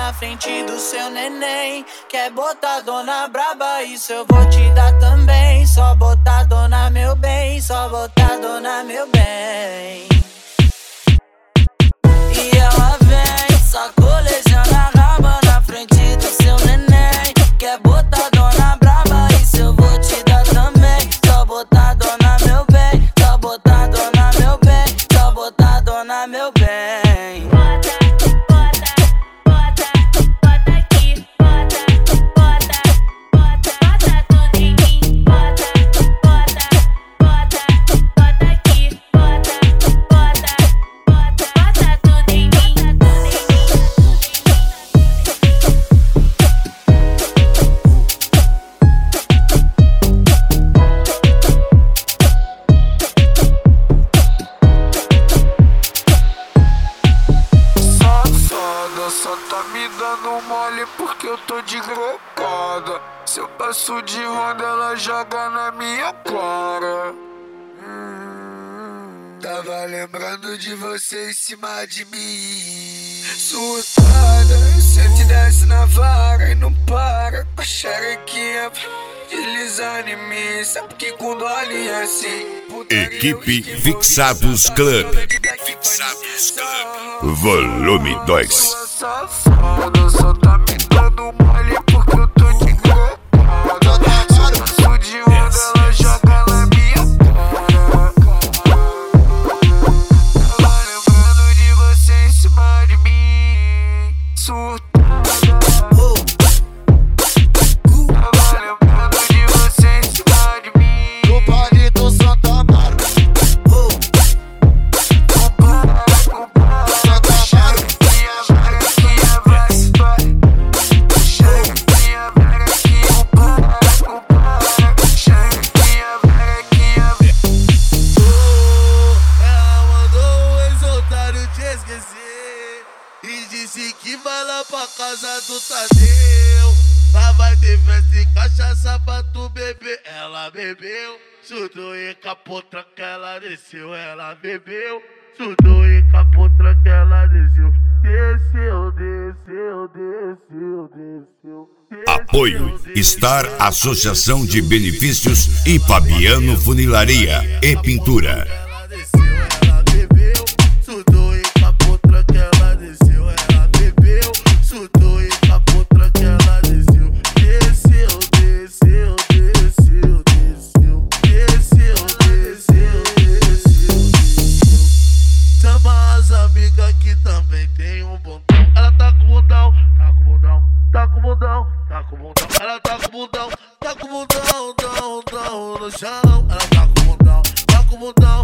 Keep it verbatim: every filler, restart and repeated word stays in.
na frente do seu neném. Quer botar dona braba, isso eu vou te dar também. Só botar dona meu bem, só botar dona meu bem. E ela vem, sacolejando a raba na frente do seu neném. Quer botar dona braba, isso eu vou te dar também. Só botar dona meu bem, só botar dona meu bem, só botar dona meu bem. Bota, bota, bota, bota aqui. Bota, bota, bota, bota tudo em mim. Bota, bota, bota, bota aqui. Bota, bota, bota, bota tudo em mim. Só tá me dando mole porque eu tô de glocada. Se eu passo de ronda, ela joga na minha cara. hum, Tava lembrando de você em cima de mim. Surtada, sente e desce na vara e não para. Com a xerequinha deslizando em mim. Sabe que quando olha é assim. Equipe Fixados Club. Fixados Club. Volume dois. Safada, só tá me dando mole porque eu tô de glocada. Se eu passo de onda, ela joga na minha cara. Tava lembrando de você em cima de mim. Surtada. Tava lembrando de você em cima de mim. No baile do Santa Amaro. E disse que vai lá pra casa do Tadeu. Lá vai ter festa e cachaça pra tu beber. Ela bebeu, surtou e capô, tranca, ela desceu. Ela bebeu, surtou e capô, tranca, ela desceu. Desceu, desceu, desceu, desceu. Apoio Star Associação de Benefícios e Fabiano Funilaria e Pintura. Ela desceu, ela bebeu, surtou e capô, tranca, ela desceu. Ela bebeu, surtou e capô, tranca, ela desceu. Desceu, desceu, desceu, desceu. Desceu, desceu, desceu, desceu. Chama as amigas que também tem um bundão. Ela tá com bundão, tá com bundão, tá com bundão, tá com bundão. Ela tá com bundão, tá com bundão, dão, dão no chão. Ela tá com bundão, tá com bundão.